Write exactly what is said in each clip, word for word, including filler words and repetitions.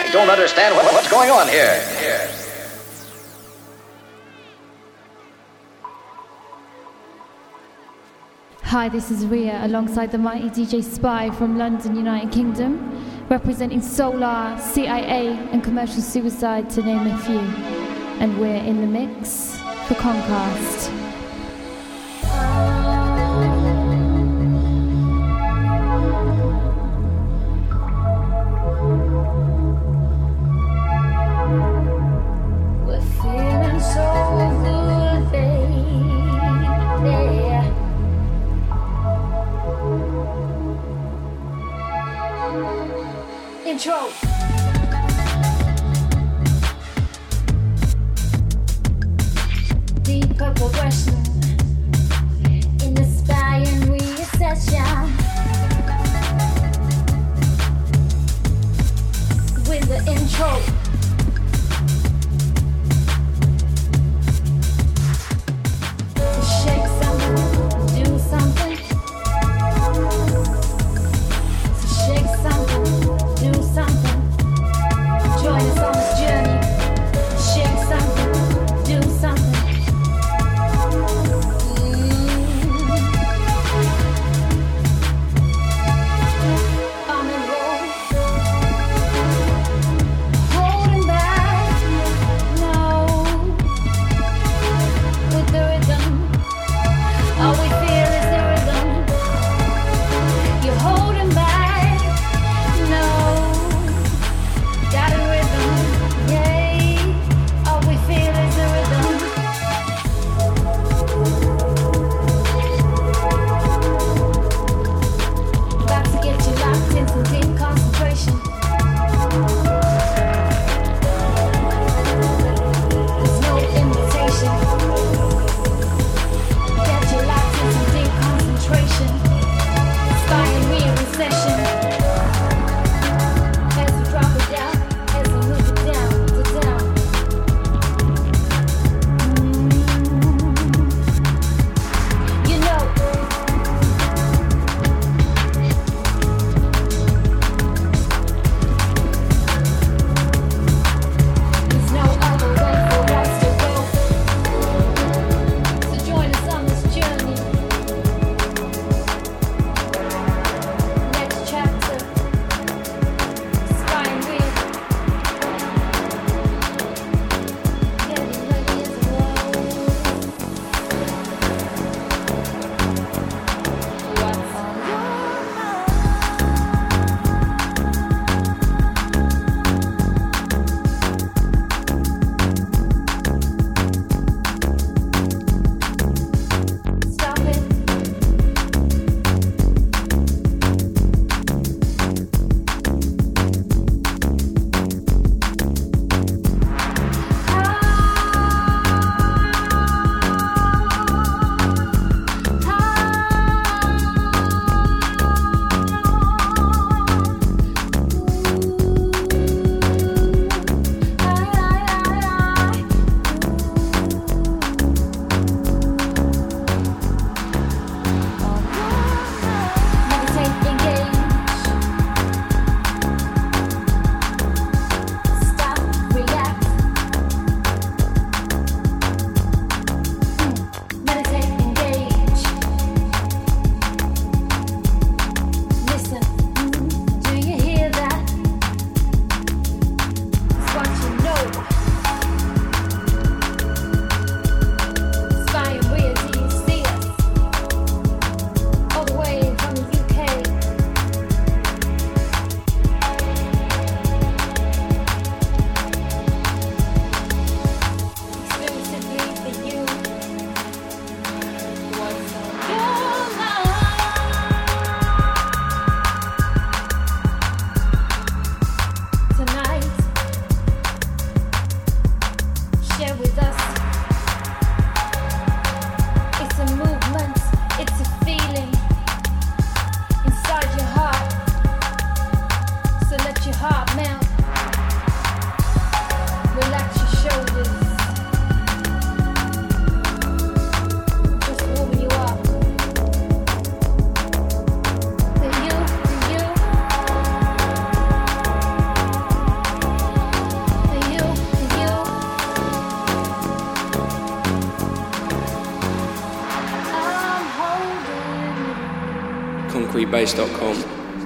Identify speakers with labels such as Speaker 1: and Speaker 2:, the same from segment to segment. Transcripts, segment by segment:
Speaker 1: I don't understand what, what's going on here. here.
Speaker 2: Hi, this is Ria alongside the mighty D J Spy from London, United Kingdom, representing Solar, C I A and Commercial Suicide to name a few. And we're in the mix for Concast.
Speaker 3: Intro. Deeper progression in the spy and reassession with the intro. To shake something, do something. To shake something. Do something. Join us on this journey. Shake something. Do something. Mm. On the road. Holding back. No. With the rhythm. All we fear is the rhythm. You're holding back. No. Got a rhythm, yay. All we feel is a rhythm. About to get you locked in some deep concentration. There's no invitation. Get you locked in some deep concentration. Spy and real recession. Drop it down, as we move it down to down. Mm. You know, there's no other way for us to go. So join us on this journey. Next chapter.
Speaker 4: bass dot com.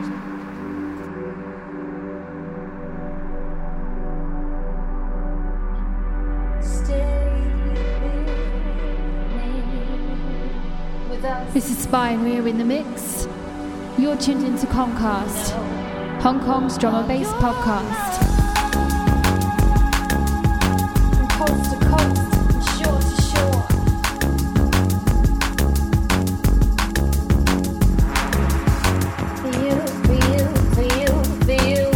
Speaker 2: This is Spy and we're in the mix. You're tuned into Comcast, Hong Kong's drum and bass podcast.
Speaker 3: From coast to coast, from shore to shore. For you, for you, for you, for you.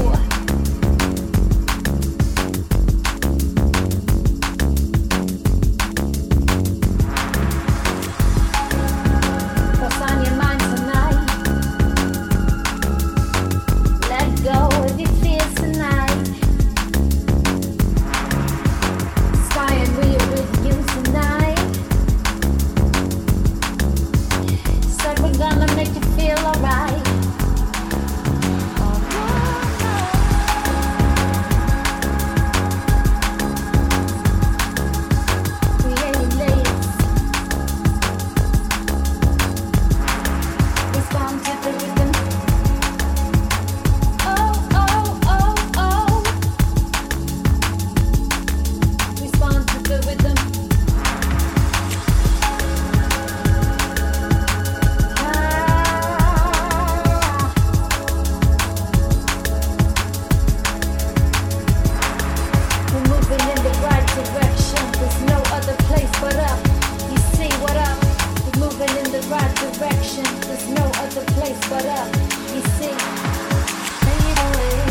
Speaker 3: What's on your mind tonight? Let go of your fears tonight. Spy and real with you tonight. Said we're gonna make you feel alright. Creating layers. Respond to the rhythm. Oh, oh, oh, oh. Respond to the rhythm. Ah. We're moving in the right direction. There's no other place but up. You see what up? We're moving in the right direction. There's no other place but up. You see. Fade away.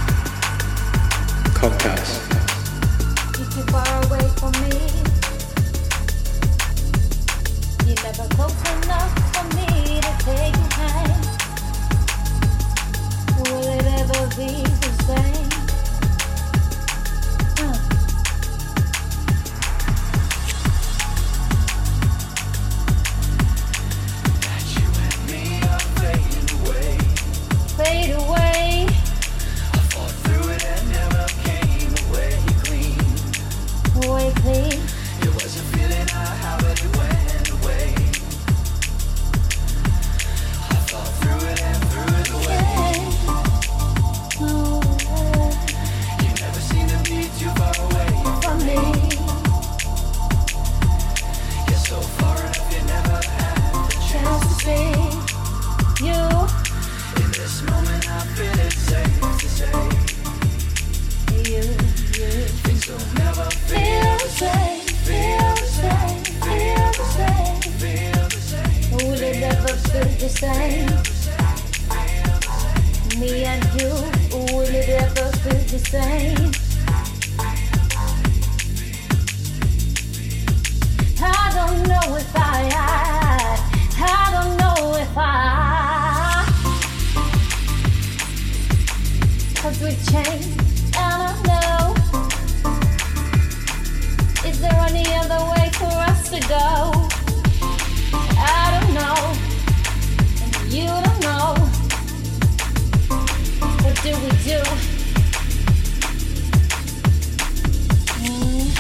Speaker 4: Comcast.
Speaker 3: You're too far away from me. You're never close enough for me to take your hand. Will it ever be the same? Uh. Fade away. Away clean. Yeah. No, from me. Chance to see you. You, you. Feel the same, feel the same, feel the same. Will it ever feel the same? Me and you, will it ever feel the same? I don't know if I, I, I don't know if I, 'cause we've changed, and I know. Is there any other way for us to go? I don't know, and you don't know. What do we do? Mm.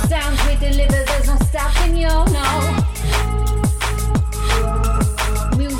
Speaker 3: Stopping you, no. Music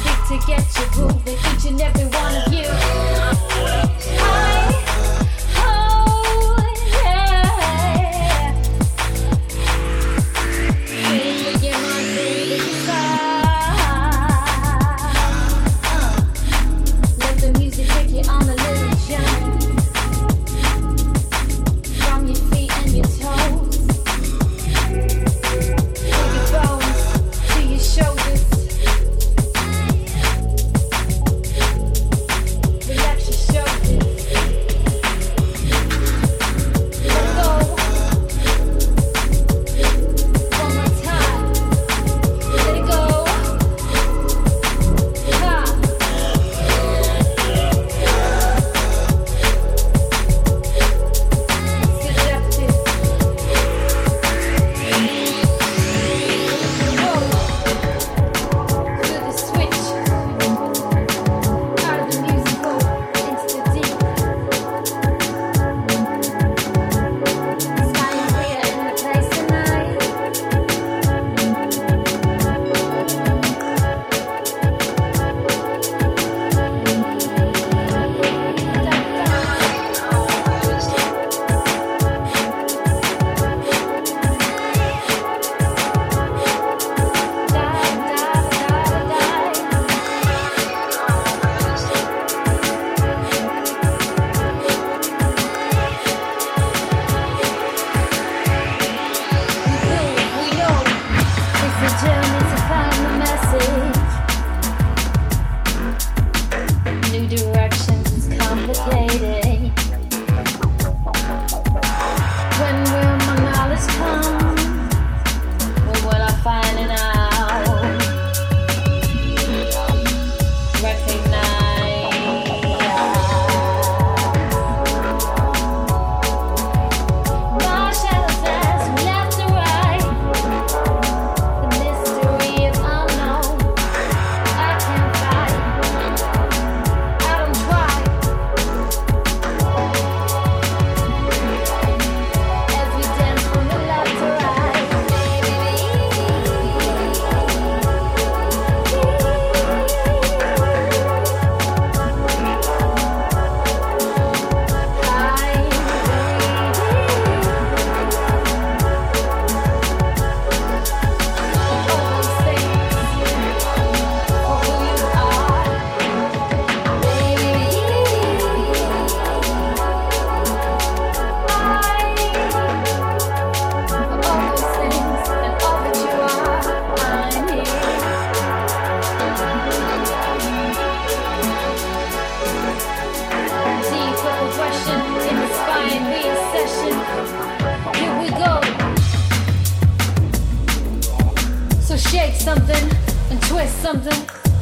Speaker 3: something and twist something.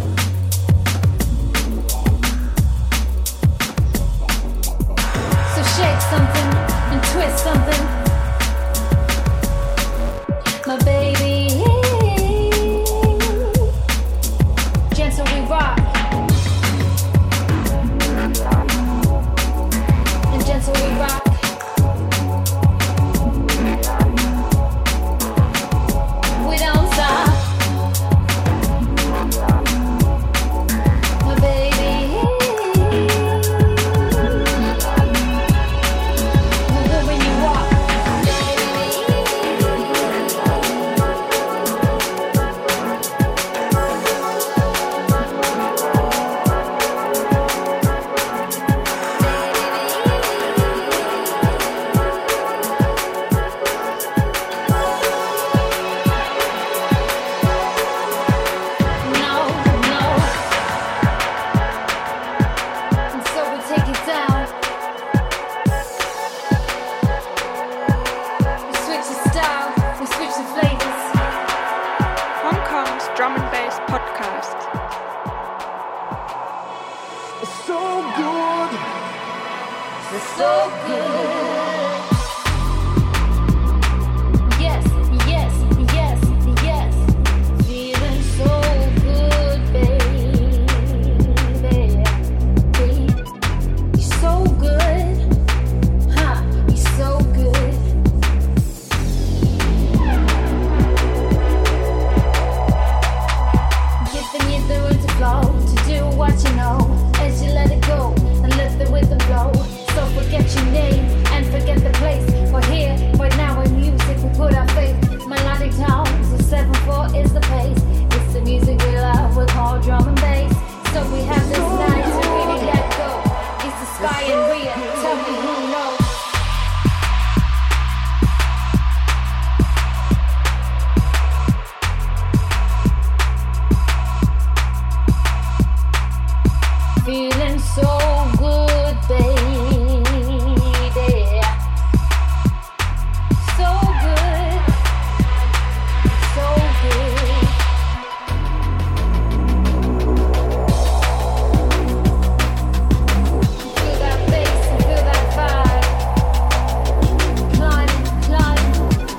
Speaker 3: So shake something and twist something. My baby, gentle we rock. And gentle we rock. We don't stop. My baby, move it when you walk. No, no. And so we take it down. We switch the style, we switch the flavors.
Speaker 4: Hong Kong's drum and bass podcast.
Speaker 3: So good. So good. Yes, yes, yes, yes. Feeling so good, baby. Baby. You're so good. Huh, you're so good. Giving you the room to flow, to do what you know, as you let it go and let the rhythm flow. So forget your name and forget the place. We're here, right now in music, we put our faith. Melodic tones, the seven four is the pace. It's the music we love, we call drum and bass. So we have this night to really let go. It's the sky and Rhea, tell me who knows. Feeling so good, baby. So good, so good. Feel that bass and feel that vibe. Climb, climb.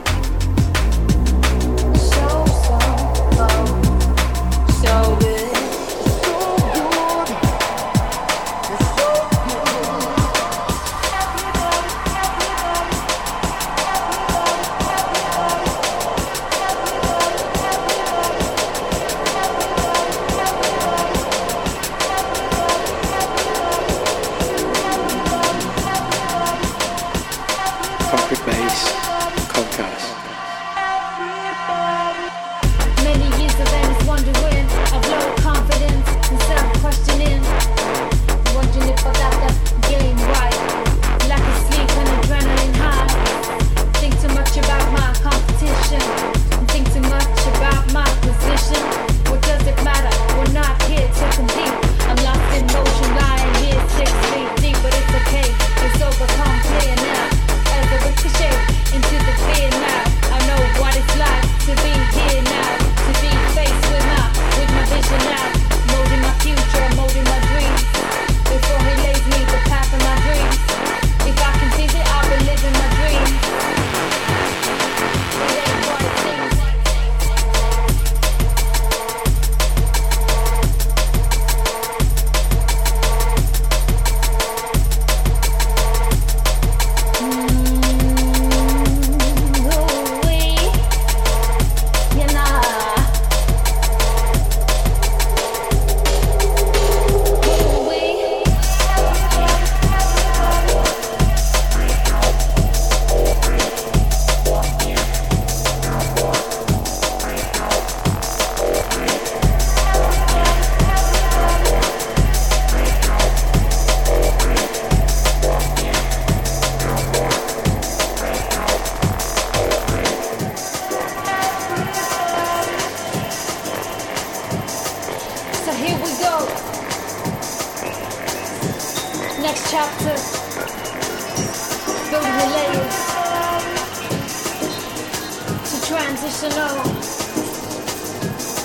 Speaker 3: So, so, oh, so good.
Speaker 5: Concrete Bass Podcast.
Speaker 3: Many years of endless wondering, of low confidence and self-questioning. Wondering if I got the game right. Lack of sleep and adrenaline high. Think too much about my competition. And think too much about my position. What does it matter? We're not here to compete. I'm lost in motion, lying here six feet deep, but it's okay. It's overcome clear now. As a ricochet into the fear now. I know what it's like to be here now. To be faced with my, with my vision now. Molding my future, molding my dreams. Before he lays me the path of my dreams. If I can visit, I'll be living my dreams. It ain't what it seems. So here we go. Next chapter. Building the layers. To transition on.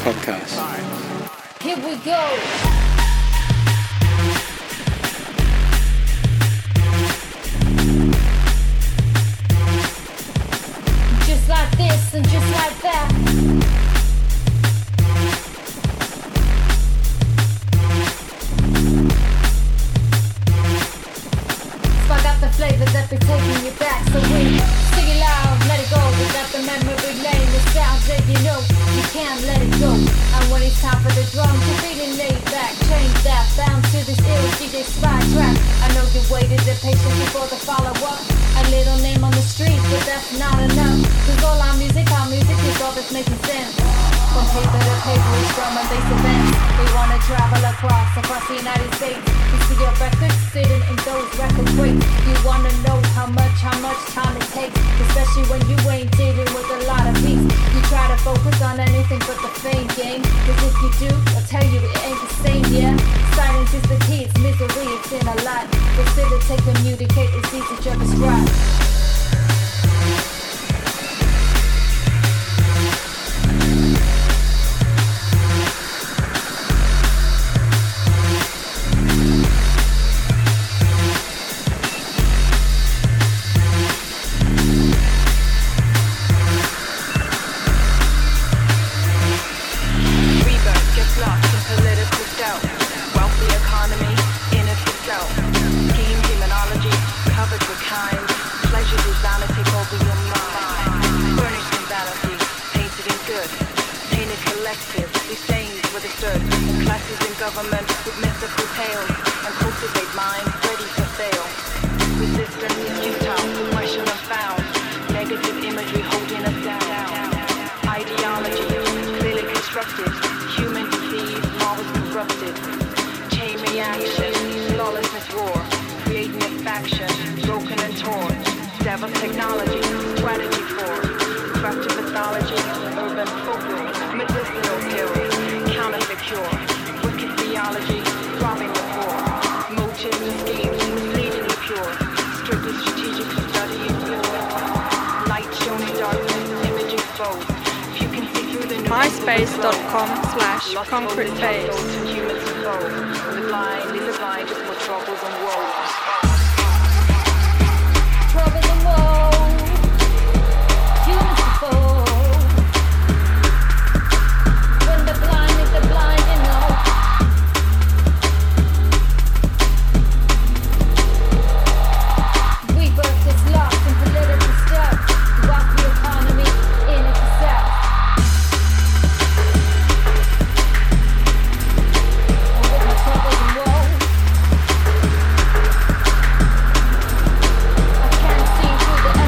Speaker 5: Comcast.
Speaker 3: Here we go. Just like this and just like that. Spark out the flavor that be taking you back. So we sing it loud, let it go. We got the memory lane, the sounds that you know you can't let it go. And when it's time for the drums, you're feeling laid back. Change that, bound to this ill D J Spy track. I know you waited the patience before the follow-up. A little name on the street, but that's not enough. Cause all our music, our music is all that's making sense. From paper to paper, it's drum and bass events. We wanna travel across, across the United States. You see your records sitting in those record crates. You wanna know how much, how much time it takes. Especially when you ain't dealing with a lot of beats. You try to focus on anything but the fame game. Cause if you do, I'll tell you it ain't the same, yeah. Silence is the key, it's misery, it's in a lot. Facilitate, communicate, it's easy to describe.
Speaker 4: myspace.com slash concrete bass.
Speaker 3: Troubles and woes, humans to fold. When the blind is the blind, you know. We birth is lost in political stuff. Rock the economy in itself. I can't see through the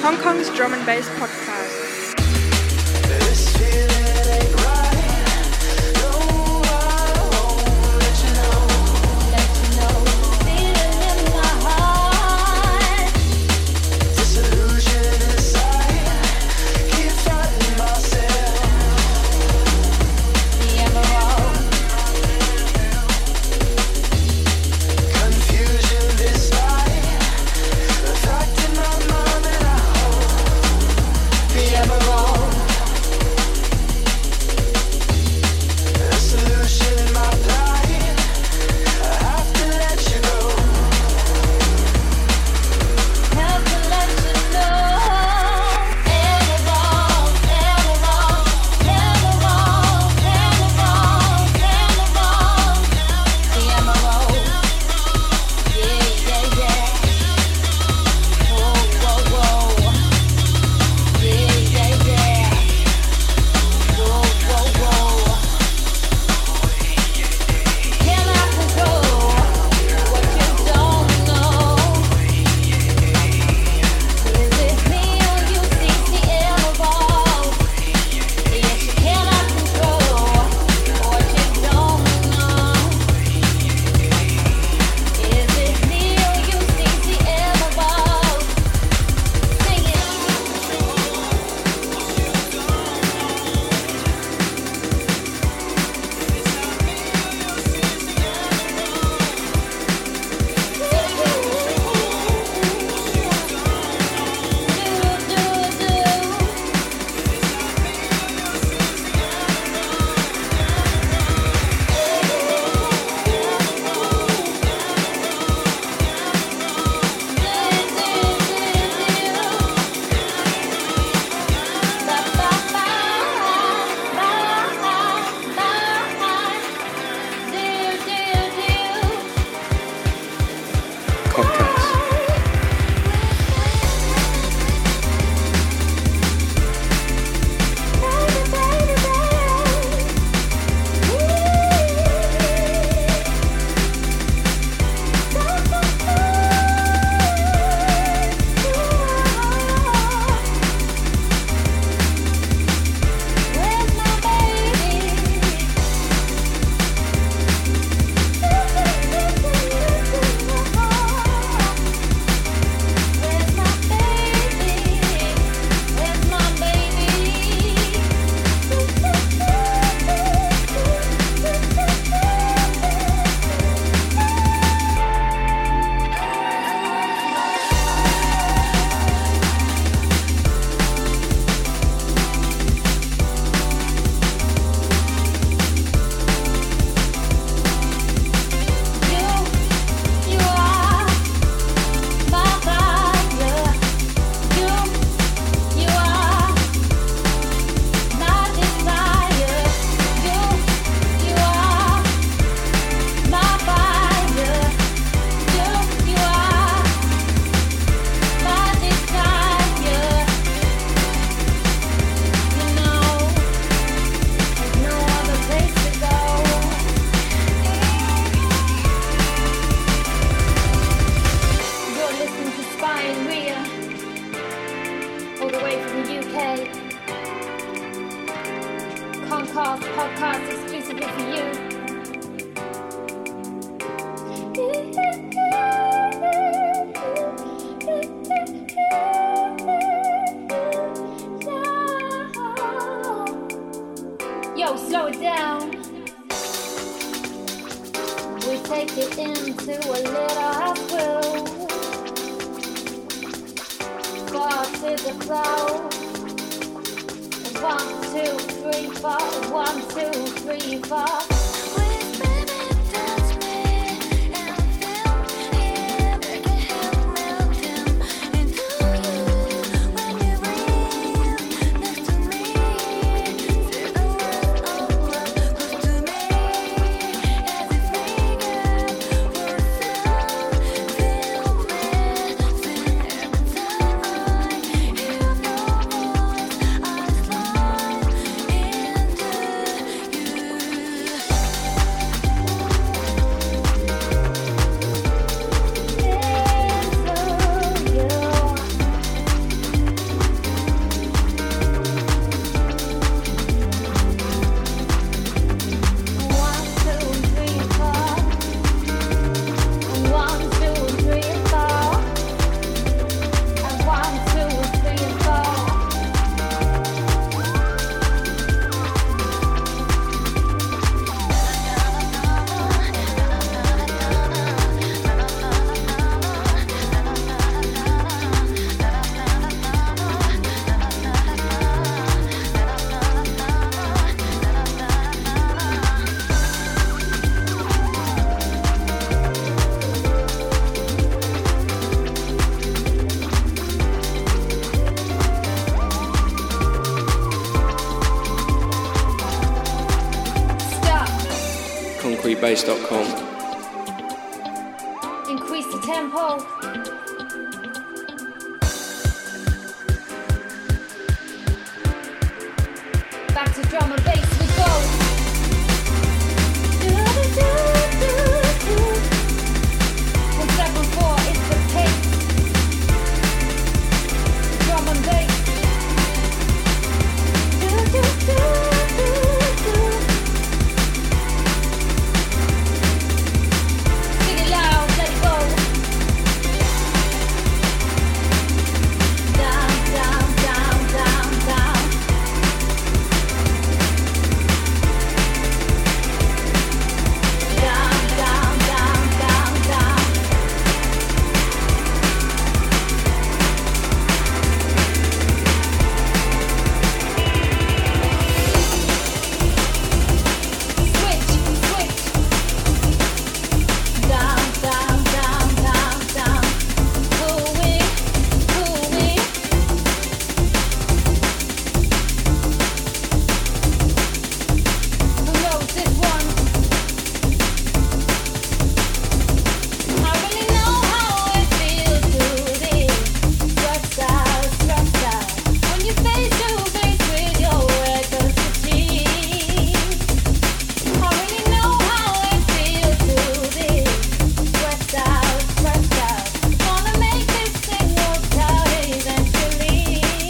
Speaker 4: Hong Kong's drum and bass podcast.
Speaker 2: Concast podcast exclusively for you. Yo, slow it down. We take it into a little hospital. Far to the cloud. One, two, three, four. One, two, three, four.
Speaker 5: free bass dot com.
Speaker 3: Increase the tempo. Back to drum and bass we go. One seven four is the pace. Drum and bass. Sing it loud, let it go. Down, down, down, down, down. Down, down, down, down, down. Switch, switch. Down, down, down, down, down. Pull it, pull it. Who knows this one? I really know how it feels to be stressed out, stressed out. When you face to face with your adversity. I really know how it feels to be stressed out, stressed out. Wanna make this thing work out eventually.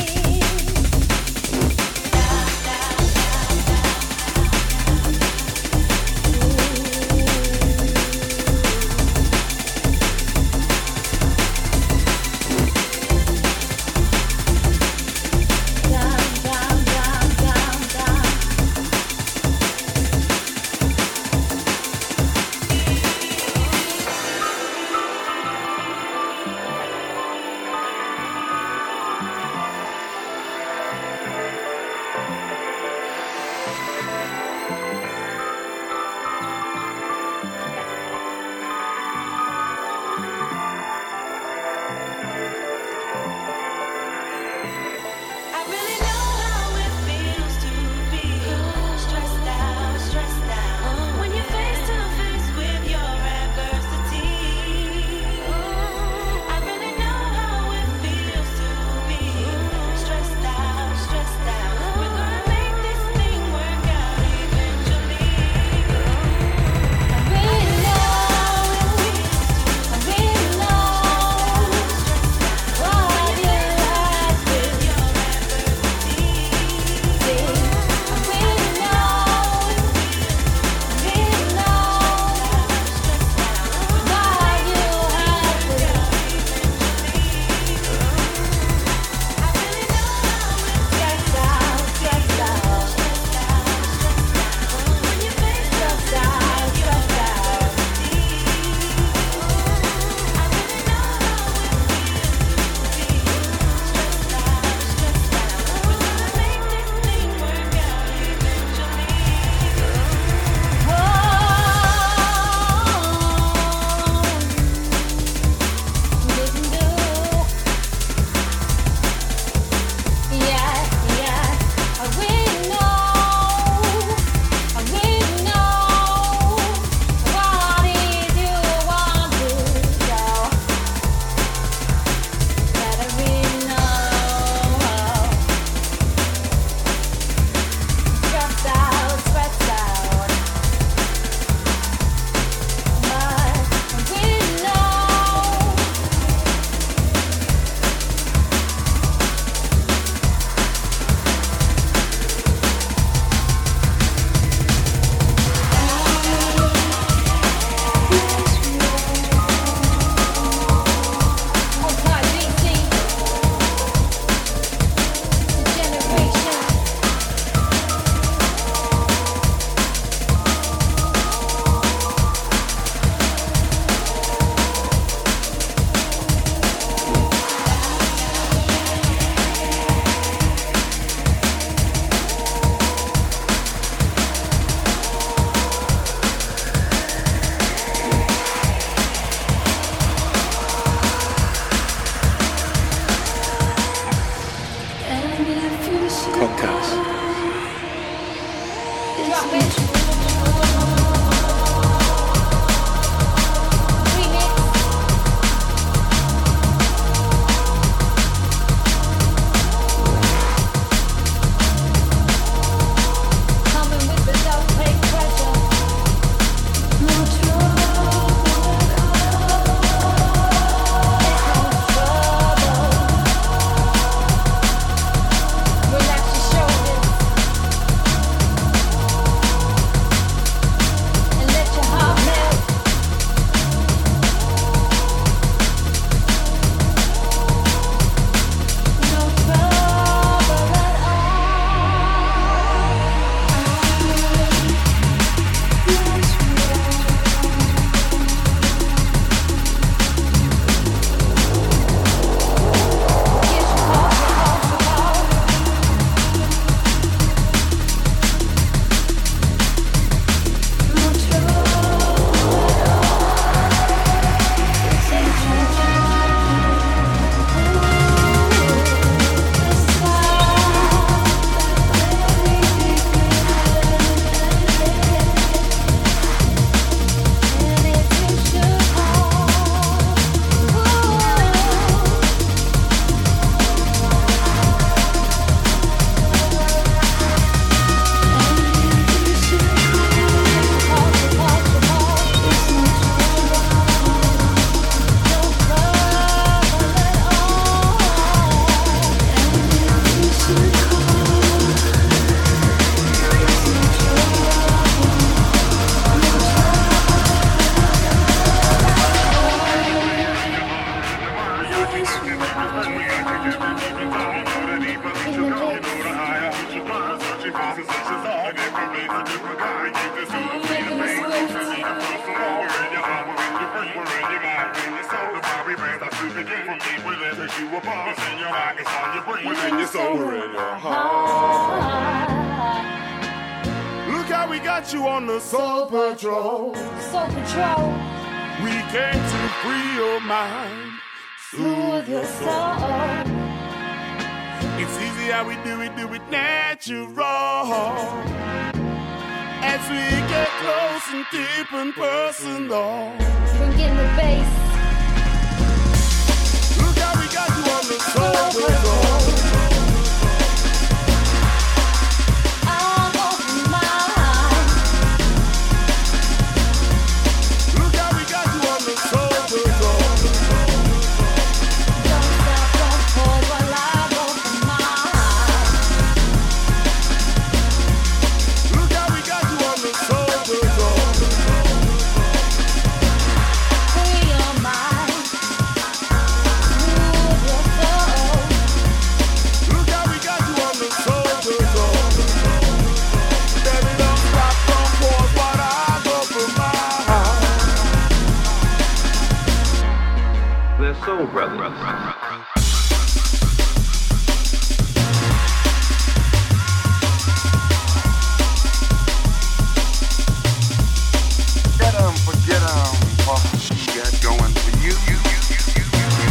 Speaker 3: Down, down, down, down, down. I really know how it feels to be stressed out, stressed out. When you're face to face with your adversity. I really know how it feels to be stressed out, stressed out. We're gonna make this thing work out eventually. I really know, I really know what you had with your adversity. I really know, really know what you had with your I really know stressed out, stressed out. When you face stressed out, stressed out. I really know how it feels to be stressed out, stressed out. We're gonna make this thing work out eventually. Oh, didn't do. Yeah, yeah. I really know, I really know what it is you want to go. That I really know. Stressed out, stressed out. But I really know. Apply B T. Generation.
Speaker 5: Concast.
Speaker 3: Drop it.
Speaker 6: Look how we got you on the Soul Patrol.
Speaker 3: Soul Patrol.
Speaker 6: We came to free your mind,
Speaker 3: Soothe your soul.
Speaker 6: It's easy how we do it, do it natural. As we get close and deep and personal.
Speaker 3: Bring in the bass.
Speaker 6: Look how we got you on the Soul Patrol.
Speaker 3: I'm open mind.
Speaker 6: Look how we got you on the Soul Patrol.
Speaker 3: Don't stop, don't pause while I'm open mind.
Speaker 6: Look how we got you on the Soul Patrol.
Speaker 3: Free your mind. Soothe your soul.
Speaker 6: Look how we got you on the Soul Patrol. Baby, don't stop, don't pause while I go for my heart.
Speaker 7: They're soul brothers.
Speaker 8: Get 'em, forget 'em, what you got going for you, you, you, you, you, you, you.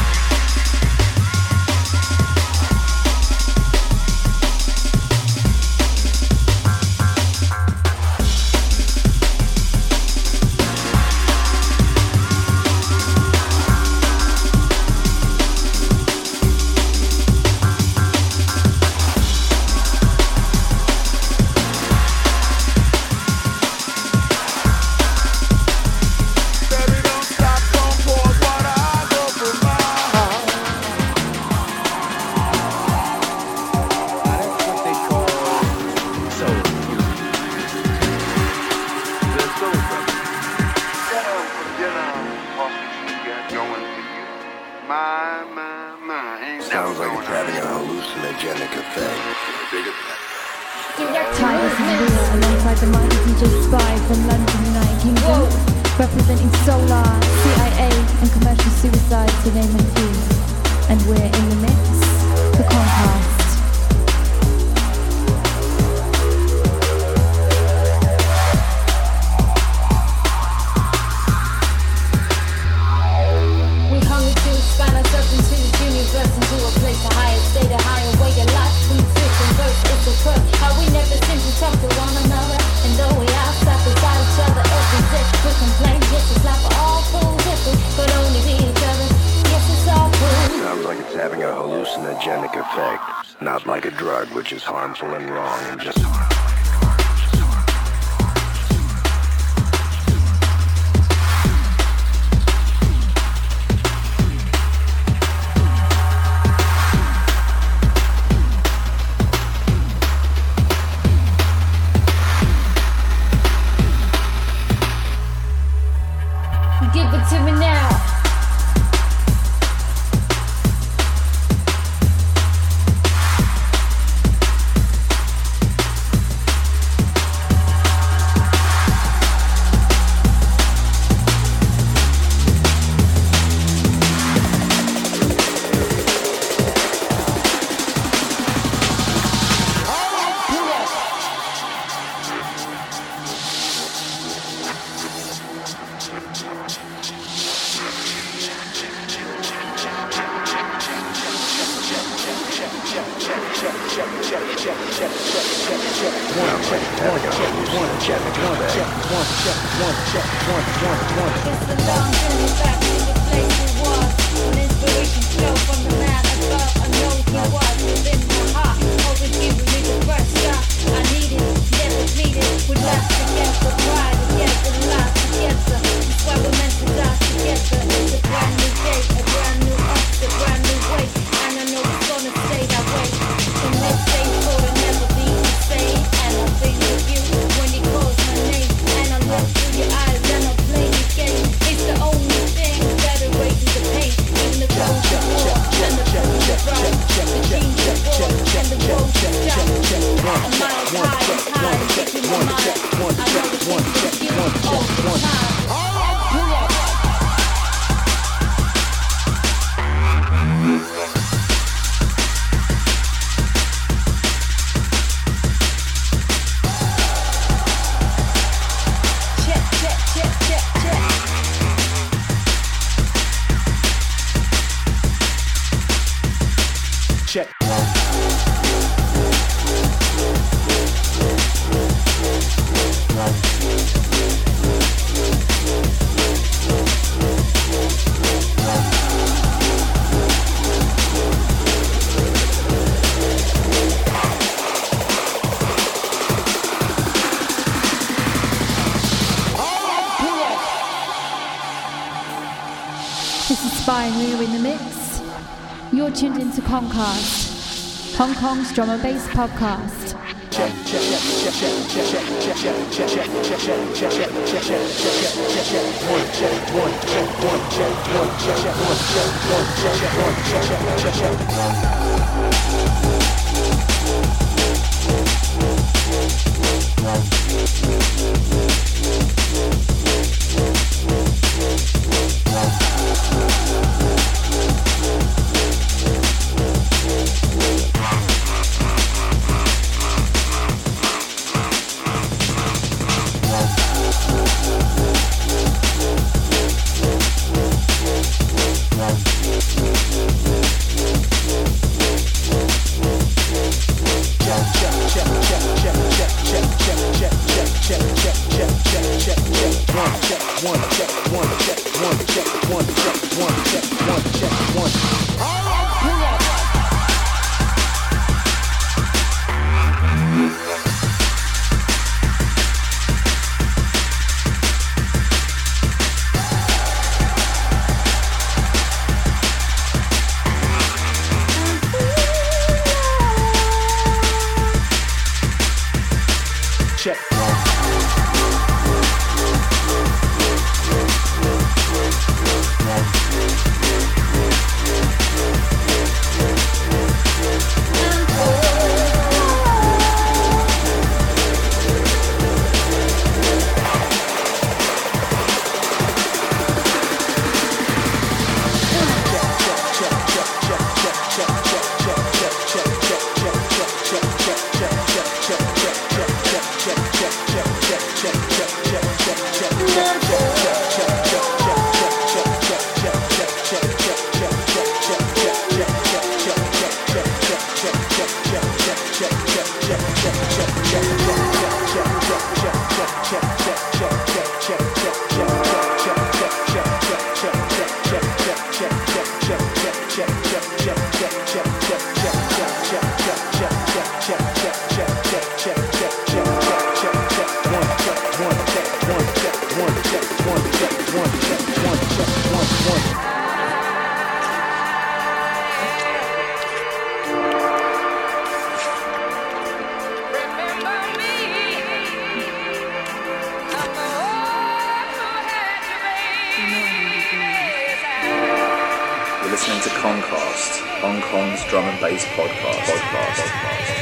Speaker 6: Baby, don't stop, don't pause while I go for my heart.
Speaker 7: That's what they call soul music. They're soul brothers.
Speaker 8: Get 'em, forget 'em, what you got going for you. My, my, my, ain't
Speaker 9: Sounds
Speaker 8: never
Speaker 9: like it's
Speaker 8: gonna
Speaker 9: having a hallucinogenic effect.
Speaker 3: Direct
Speaker 2: Hi, this is Ria alongside the mighty D J Spy from London, United Kingdom, representing Solar, C I A, and Commercial Suicide, to name a few. And we're in the mix for Comcast.
Speaker 3: We hungry to expand ourselves into the universe, into a place, a higher state, a higher way of life. We twist and verse, it's a curse. How we never seem to talk to one another. And though we outside beside each other every day, we complain just as like we're all fools if we could only be each other. Yes, it's all cool.
Speaker 9: Sounds like it's having a hallucinogenic effect. Not like a drug, which is harmful and wrong and just...
Speaker 3: Give it to me now. It's a long journey back to the place we was. An inspiration flow from the man above. I know he was within my heart. Always giving me the first shot. I needed, never needed. We laugh together, cry together, laugh together. That's why we're meant to die together. It's a brand new day, a brand new us, a brand new way. And I know it's gonna stay that way. From this day forward, never be the same. And I'll think of you when you call my name. And I look through your eyes and I'll play the game. It's the only thing that erases the pain. Even the cold, the war, and the cold, the bright, the jeans, the war.
Speaker 2: You're tuned into Concast, Hong Kong's drum and bass podcast.
Speaker 10: Check, check, check, check, check, check, check, check, check, check, check, check, check, check, check, one, check, one, check, one, check, one, check, one, check, one, check, one, check, check, check,
Speaker 11: listening to Concast, Hong Kong's drum and bass podcast. podcast, podcast.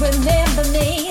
Speaker 3: remember me.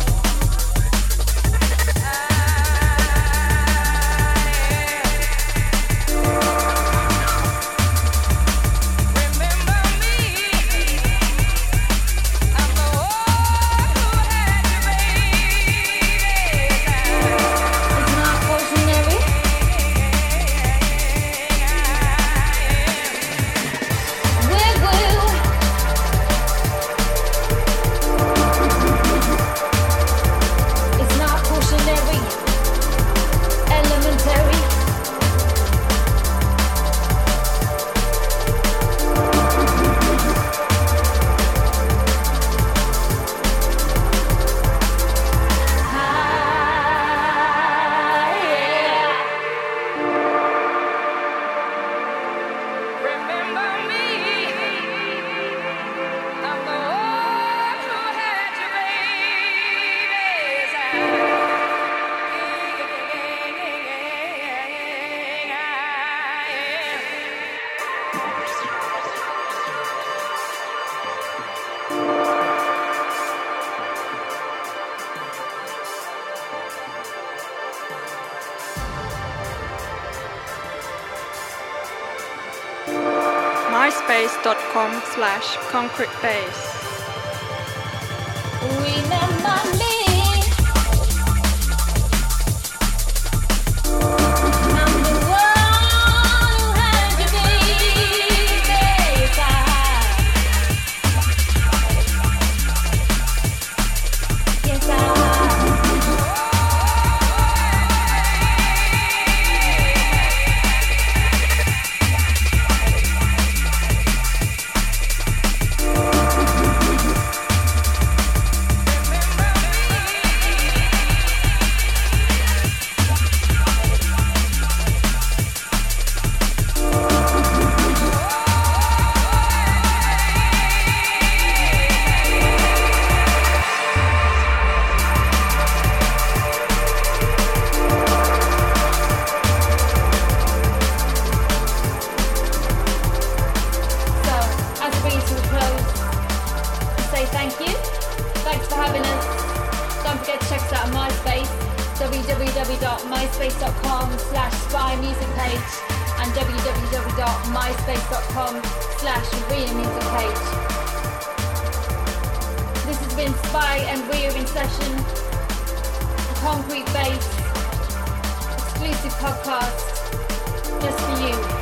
Speaker 4: myspace.com slash concrete bass.
Speaker 3: Remember me. I'm the one who had you, baby. Yes, I. Yes, I. myspace.com slash spy music page and www.myspace.com slash Ria music page. This has been Spy and Ria in session, a Concrete Bass exclusive podcast just for you.